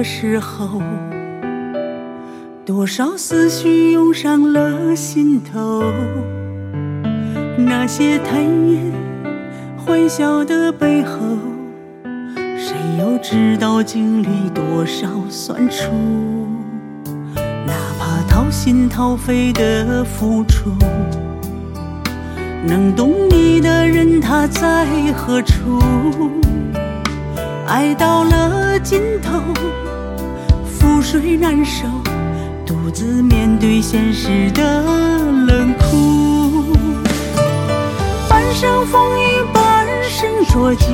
时候，多少思绪涌上了心头，那些贪言欢笑的背后，谁又知道经历多少酸楚？哪怕掏心掏肺的付出，能懂你的人他在何处？爱到了尽头，覆水难收，独自面对现实的冷酷。半生风雨，半生浊酒，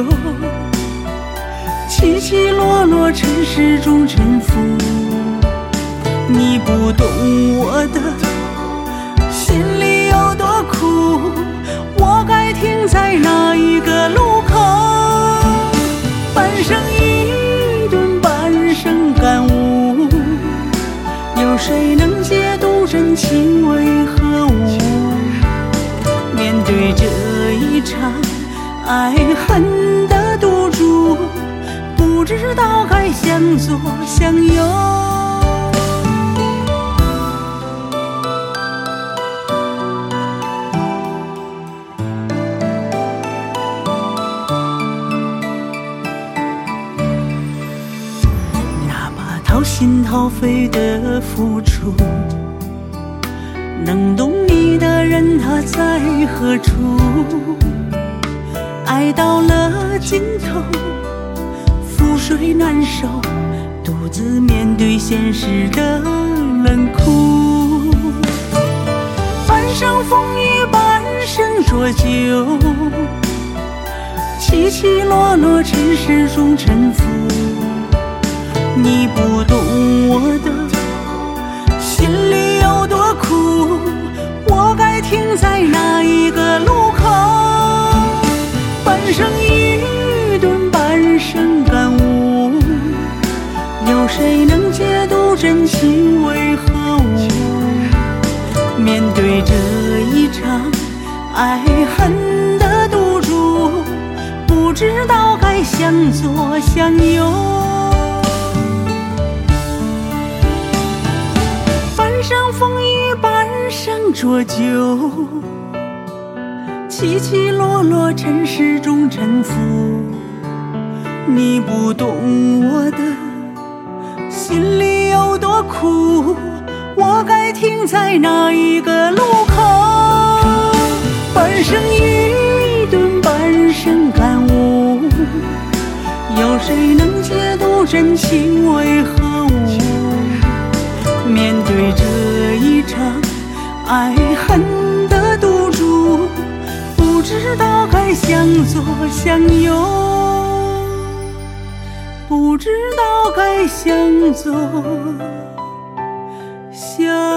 起起落落，尘世中沉浮。你不懂我的心里有多苦，我该停在哪一个路口？半生一顿，半生感悟，有谁能解读真情为何物？面对这一场爱恨的赌注，不知道该向左向右。掏心掏肺的付出，能懂你的人他在何处？爱到了尽头，覆水难收，独自面对现实的冷酷。半生风雨，半生浊酒，起起落落，尘世中沉浮。你不懂我的心里有多苦，我该停在哪一个路口？半生一顿，半生感悟，有谁能解读真情为何物？面对这一场爱恨的赌注，不知道该向左向右。半生风雨，半生浊酒，起起落落，尘世中沉浮。你不懂我的心里有多苦，我该停在哪一个路口？半生一顿，半生感悟，有谁能解读真情为何物？面对这一场爱恨的赌注，不知道该向左向右，不知道该向左向右。